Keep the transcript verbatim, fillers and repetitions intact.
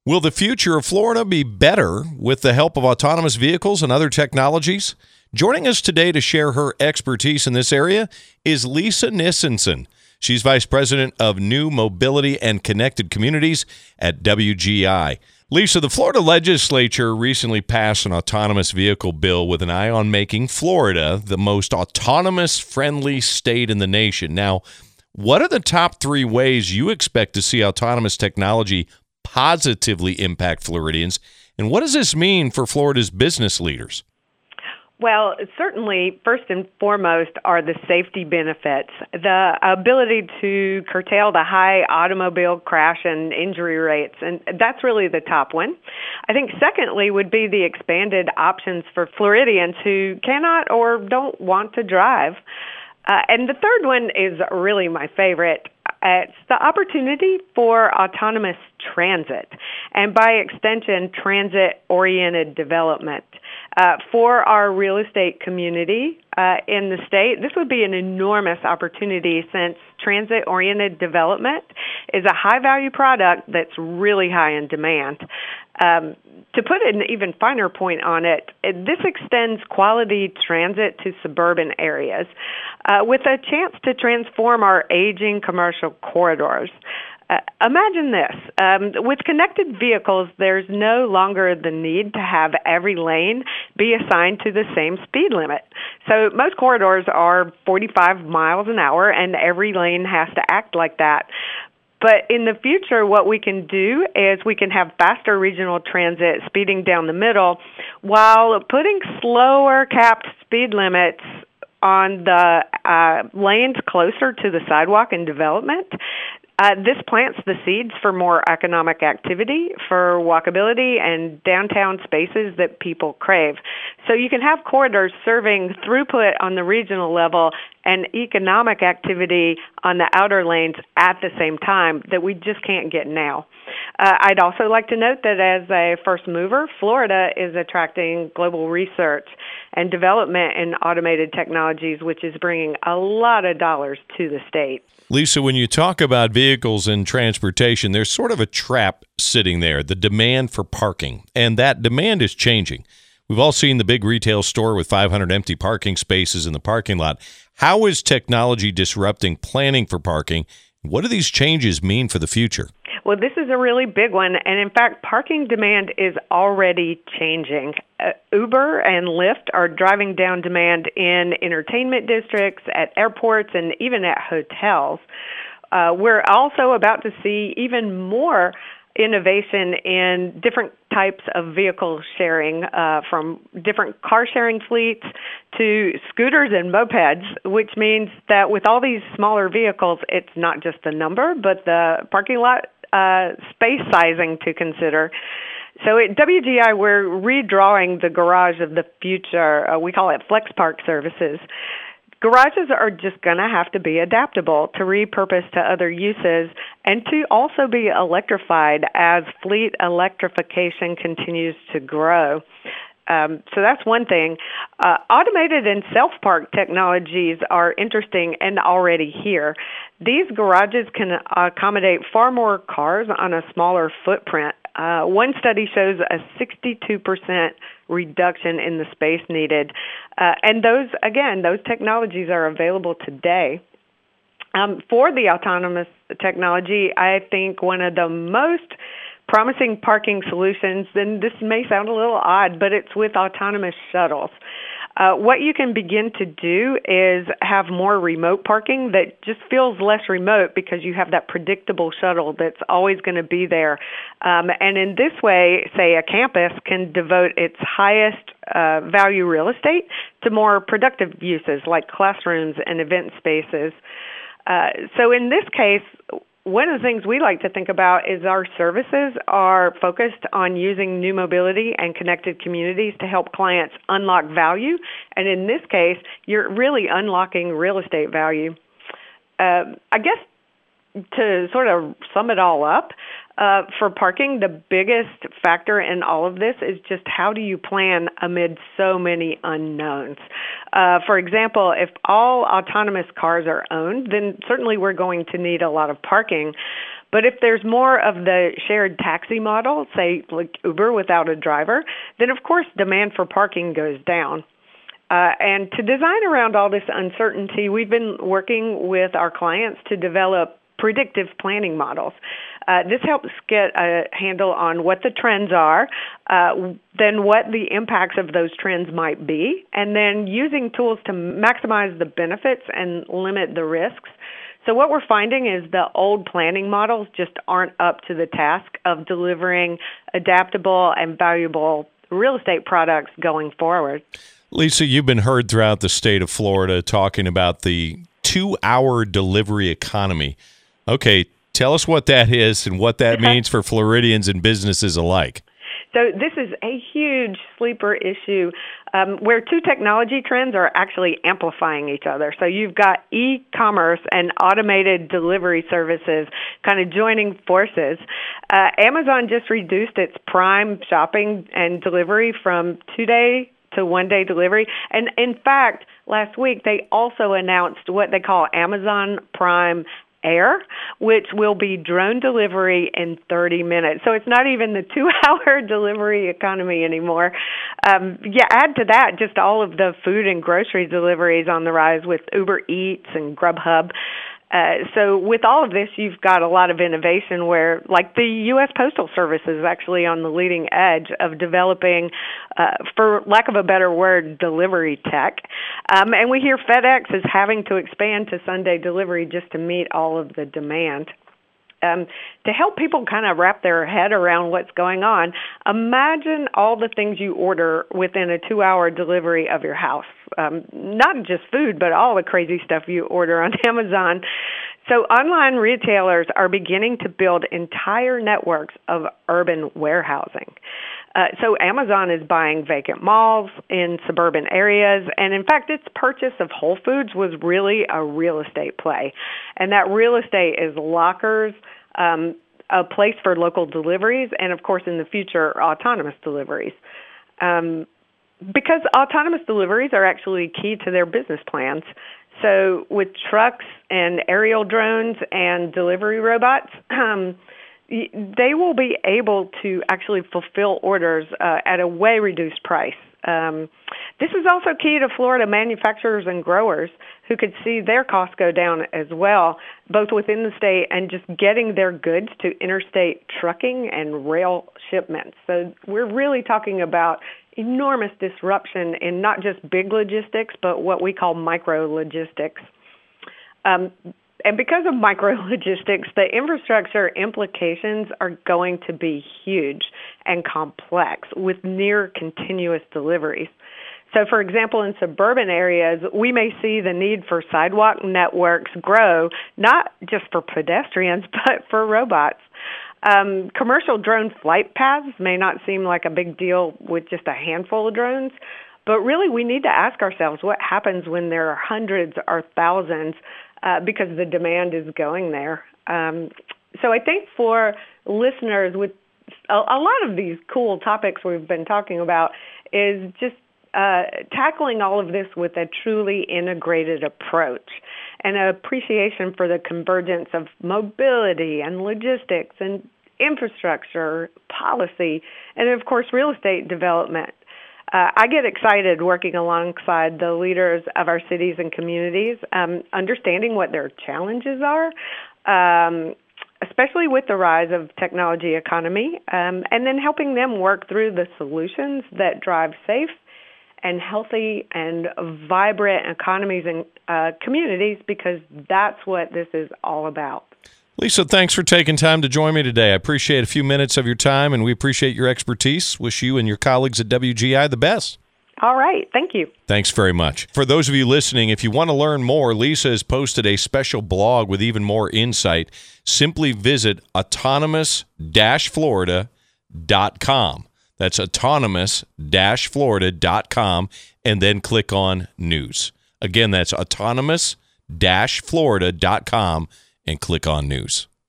Will the future of Florida be better with the help of autonomous vehicles and other technologies? Joining us today to share her expertise in this area is Lisa Nissenson. She's Vice President of New Mobility and Connected Communities at W G I. Lisa, the Florida legislature recently passed an autonomous vehicle bill with an eye on making Florida the most autonomous-friendly state in the nation. Now, what are the top three ways you expect to see autonomous technology positively impact Floridians, and what does this mean for Florida's business leaders? Well, certainly, first and foremost are the safety benefits, the ability to curtail the high automobile crash and injury rates, and that's really the top one. I think secondly would be the expanded options for Floridians who cannot or don't want to drive. Uh, and the third one is really my favorite. It's the opportunity for autonomous transit, and by extension, transit-oriented development. Uh, for our real estate community uh, in the state, this would be an enormous opportunity since transit-oriented development is a high-value product that's really high in demand. Um, to put an even finer point on it, it this extends quality transit to suburban areas uh, with a chance to transform our aging commercial corridors. Uh, imagine this. Um, with connected vehicles, there's no longer the need to have every lane be assigned to the same speed limit. So most corridors are forty-five miles an hour, and every lane has to act like that. But in the future, what we can do is we can have faster regional transit speeding down the middle while putting slower capped speed limits on the uh, lanes closer to the sidewalk and development. Uh, this plants the seeds for more economic activity, for walkability, and downtown spaces that people crave. So you can have corridors serving throughput on the regional level and economic activity on the outer lanes at the same time that we just can't get now. Uh, I'd also like to note that as a first mover, Florida is attracting global research and development in automated technologies, which is bringing a lot of dollars to the state. Lisa, when you talk about vehicles and transportation, there's sort of a trap sitting there, the demand for parking, and that demand is changing. We've all seen the big retail store with five hundred empty parking spaces in the parking lot. How is technology disrupting planning for parking? What do these changes mean for the future? Well, this is a really big one, and in fact, parking demand is already changing. Uh, Uber and Lyft are driving down demand in entertainment districts, at airports, and even at hotels. Uh, we're also about to see even more innovation in different types of vehicle sharing, uh, from different car sharing fleets to scooters and mopeds, which means that with all these smaller vehicles, it's not just the number, but the parking lot uh, space sizing to consider. So at W G I, we're redrawing the garage of the future. Uh, we call it Flex Park Services. Garages are just going to have to be adaptable to repurpose to other uses and to also be electrified as fleet electrification continues to grow. Um, so that's one thing. Uh, automated and self-park technologies are interesting and already here. These garages can accommodate far more cars on a smaller footprint. Uh, one study shows a sixty-two percent reduction in the space needed. Uh, and those, again, those technologies are available today. Um, for the autonomous technology, I think one of the most promising parking solutions, and this may sound a little odd, but it's with autonomous shuttles. Uh, what you can begin to do is have more remote parking that just feels less remote because you have that predictable shuttle that's always going to be there. Um, and in this way, say a campus can devote its highest uh, value real estate to more productive uses like classrooms and event spaces. Uh, so in this case, one of the things we like to think about is our services are focused on using new mobility and connected communities to help clients unlock value. And in this case, you're really unlocking real estate value. Uh, I guess to sort of sum it all up, uh, for parking, the biggest factor in all of this is just how do you plan amid so many unknowns. Uh, for example, if all autonomous cars are owned, then certainly we're going to need a lot of parking. But if there's more of the shared taxi model, say like Uber without a driver, then of course demand for parking goes down. Uh, and to design around all this uncertainty, we've been working with our clients to develop predictive planning models. Uh, this helps get a handle on what the trends are, uh, then what the impacts of those trends might be, and then using tools to maximize the benefits and limit the risks. So what we're finding is the old planning models just aren't up to the task of delivering adaptable and valuable real estate products going forward. Lisa, you've been heard throughout the state of Florida talking about the two-hour delivery economy. Okay, tell us what that is and what that means for Floridians and businesses alike. So this is a huge sleeper issue um, where two technology trends are actually amplifying each other. So you've got e-commerce and automated delivery services kind of joining forces. Uh, Amazon just reduced its Prime shopping and delivery from two-day to one-day delivery. And in fact, last week they also announced what they call Amazon Prime Air, which will be drone delivery in thirty minutes. So it's not even the two-hour delivery economy anymore. Um, yeah, add to that just all of the food and grocery deliveries on the rise with Uber Eats and Grubhub. Uh, so with all of this, you've got a lot of innovation where, like the U S Postal Service is actually on the leading edge of developing, uh, for lack of a better word, delivery tech. Um, and we hear FedEx is having to expand to Sunday delivery just to meet all of the demand. Um, to help people kind of wrap their head around what's going on, imagine all the things you order within a two-hour delivery of your house. Um, not just food, but all the crazy stuff you order on Amazon. So online retailers are beginning to build entire networks of urban warehousing. Uh, so Amazon is buying vacant malls in suburban areas, and in fact, its purchase of Whole Foods was really a real estate play. And that real estate is lockers, um, a place for local deliveries, and of course, in the future, autonomous deliveries. Um, because autonomous deliveries are actually key to their business plans. So with trucks and aerial drones and delivery robots, um, they will be able to actually fulfill orders uh, at a way reduced price. Um, this is also key to Florida manufacturers and growers who could see their costs go down as well, both within the state and just getting their goods to interstate trucking and rail shipments. So we're really talking about enormous disruption in not just big logistics, but what we call micro logistics. Um, And because of micro-logistics, the infrastructure implications are going to be huge and complex with near continuous deliveries. So, for example, in suburban areas, we may see the need for sidewalk networks grow, not just for pedestrians, but for robots. Um, commercial drone flight paths may not seem like a big deal with just a handful of drones, but really we need to ask ourselves what happens when there are hundreds or thousands Uh, because the demand is going there. Um, so I think for listeners, with a, a lot of these cool topics we've been talking about, is just uh, tackling all of this with a truly integrated approach and an appreciation for the convergence of mobility and logistics and infrastructure, policy, and of course real estate development. Uh, I get excited working alongside the leaders of our cities and communities, um, understanding what their challenges are, um, especially with the rise of technology economy, um, and then helping them work through the solutions that drive safe and healthy and vibrant economies and uh, communities, because that's what this is all about. Lisa, thanks for taking time to join me today. I appreciate a few minutes of your time, and we appreciate your expertise. Wish you and your colleagues at W G I the best. All right. Thank you. Thanks very much. For those of you listening, if you want to learn more, Lisa has posted a special blog with even more insight. Simply visit autonomous dash florida dot com. That's autonomous dash florida dot com, and then click on news. Again, that's autonomous dash florida dot com. and click on news.